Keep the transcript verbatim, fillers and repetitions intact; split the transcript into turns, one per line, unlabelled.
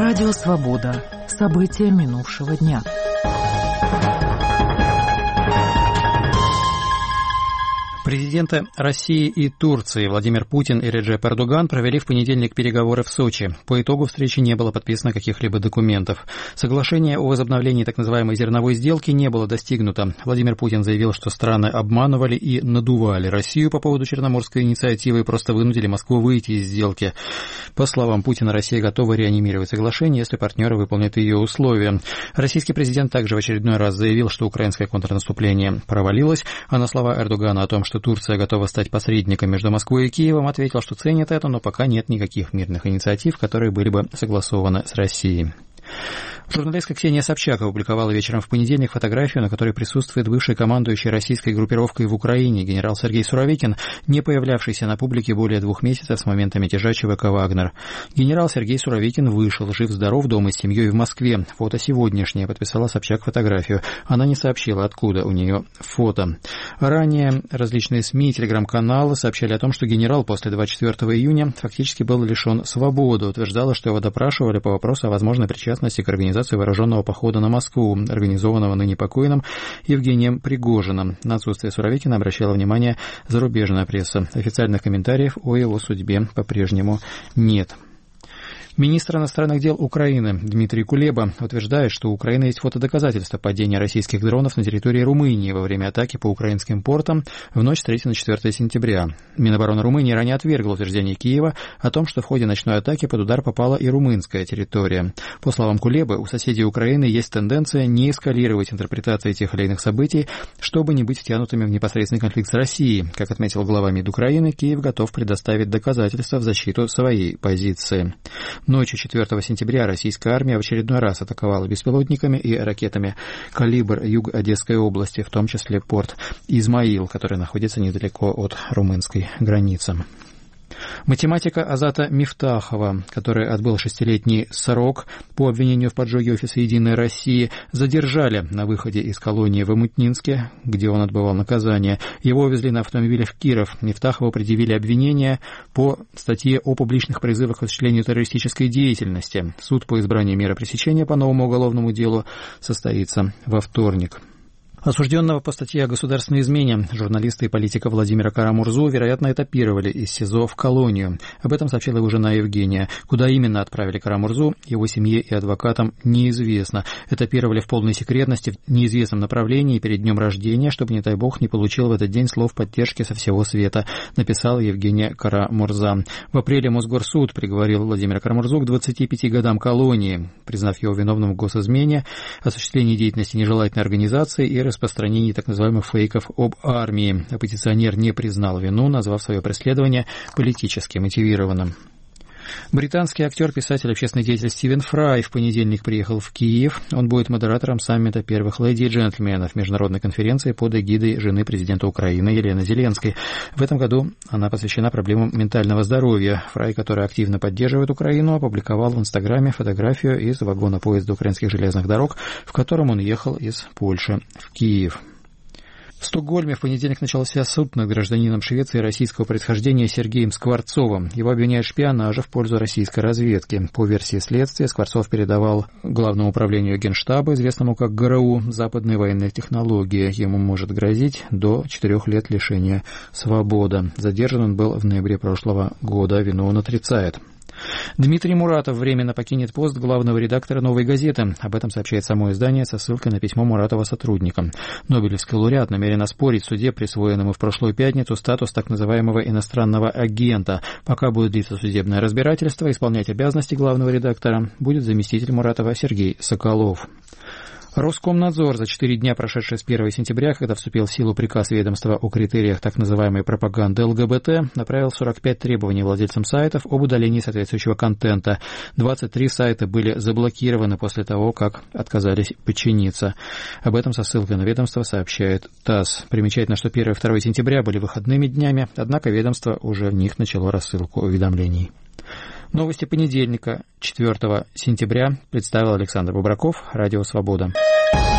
Радио «Свобода». События минувшего дня.
Президенты России и Турции Владимир Путин и Реджеп Эрдоган провели в понедельник переговоры в Сочи. По итогу встречи не было подписано каких-либо документов. Соглашение о возобновлении так называемой зерновой сделки не было достигнуто. Владимир Путин заявил, что страны обманывали и надували Россию по поводу Черноморской инициативы и просто вынудили Москву выйти из сделки. По словам Путина, Россия готова реанимировать соглашение, если партнеры выполнят ее условия. Российский президент также в очередной раз заявил, что украинское контрнаступление провалилось, а на слова Эрдогана о том, что Турция готова стать посредником между Москвой и Киевом, ответил, что ценит это, но пока нет никаких мирных инициатив, которые были бы согласованы с Россией. Журналистка Ксения Собчак опубликовала вечером в понедельник фотографию, на которой присутствует бывший командующий российской группировкой в Украине генерал Сергей Суровикин, не появлявшийся на публике более двух месяцев с момента мятежа ЧВК «Вагнер». Генерал Сергей Суровикин вышел, жив-здоров, дома с семьей в Москве. Фото сегодняшнее, подписала Собчак фотографию. Она не сообщила, откуда у нее фото. Ранее различные СМИ и телеграм-каналы сообщали о том, что генерал после двадцать четвёртого июня фактически был лишен свободы. Утверждала, что его допрашивали по вопросу о возможной причастности к организации вооруженного похода на Москву, организованного ныне покойным Евгением Пригожиным. На отсутствие Суровикина обращала внимание зарубежная пресса. Официальных комментариев о его судьбе по-прежнему нет. Министр иностранных дел Украины Дмитрий Кулеба утверждает, что у Украины есть фотодоказательства падения российских дронов на территории Румынии во время атаки по украинским портам в ночь с третьего на четвёртое сентября. Минобороны Румынии ранее отвергла утверждение Киева о том, что в ходе ночной атаки под удар попала и румынская территория. По словам Кулебы, у соседей Украины есть тенденция не эскалировать интерпретации тех или иных событий, чтобы не быть втянутыми в непосредственный конфликт с Россией. Как отметил глава МИД Украины, Киев готов предоставить доказательства в защиту своей позиции. Ночью четвёртого сентября российская армия в очередной раз атаковала беспилотниками и ракетами «Калибр» юг Одесской области, в том числе порт Измаил, который находится недалеко от румынской границы. Математика Азата Мифтахова, который отбыл шестилетний срок по обвинению в поджоге офиса «Единой России», задержали на выходе из колонии в Омутнинске, где он отбывал наказание. Его увезли на автомобиле в Киров. Мифтахову предъявили обвинения по статье о публичных призывах к осуществлению террористической деятельности. Суд по избранию меры пресечения по новому уголовному делу состоится во вторник. Осужденного по статье о государственной измене журналиста и политика Владимира Кара-Мурзу, вероятно, этапировали из СИЗО в колонию. Об этом сообщила его жена Евгения. Куда именно отправили Кара-Мурзу, его семье и адвокатам неизвестно. Этапировали в полной секретности в неизвестном направлении перед днем рождения, чтобы, не дай бог, не получил в этот день слов поддержки со всего света, написала Евгения Кара-Мурза. В апреле Мосгорсуд приговорил Владимира Кара-Мурзу к двадцати пяти годам колонии, признав его виновным в госизмене, осуществлении деятельности нежелательной организации и распространении так называемых фейков об армии. Оппозиционер не признал вину, назвав свое преследование политически мотивированным. Британский актер, писатель, общественный деятель Стивен Фрай в понедельник приехал в Киев. Он будет модератором саммита первых леди и джентльменов международной конференции под эгидой жены президента Украины Елены Зеленской. В этом году она посвящена проблемам ментального здоровья. Фрай, который активно поддерживает Украину, опубликовал в Инстаграме фотографию из вагона поезда украинских железных дорог, в котором он ехал из Польши в Киев. В Стокгольме в понедельник начался суд над гражданином Швеции российского происхождения Сергеем Скворцовым. Его обвиняют в шпионаже в пользу российской разведки. По версии следствия, Скворцов передавал Главному управлению Генштаба, известному как ГРУ, западные военные технологии. Ему может грозить до четырех лет лишения свободы. Задержан он был в ноябре прошлого года, вину он отрицает. Дмитрий Муратов временно покинет пост главного редактора «Новой газеты». Об этом сообщает само издание со ссылкой на письмо Муратова сотрудникам. Нобелевский лауреат намерен оспорить в суде присвоенный ему в прошлую пятницу статус так называемого иностранного агента. Пока будет длиться судебное разбирательство, исполнять обязанности главного редактора будет заместитель Муратова Сергей Соколов. Роскомнадзор за четыре дня, прошедшие с первого сентября, когда вступил в силу приказ ведомства о критериях так называемой пропаганды ЛГБТ, направил сорок пять требований владельцам сайтов об удалении соответствующего контента. двадцать три сайта были заблокированы после того, как отказались подчиниться. Об этом со ссылкой на ведомство сообщает ТАСС. Примечательно, что первого и второго сентября были выходными днями, однако ведомство уже в них начало рассылку уведомлений. Новости понедельника, четвёртого сентября, представил Александр Бобраков, Радио «Свобода».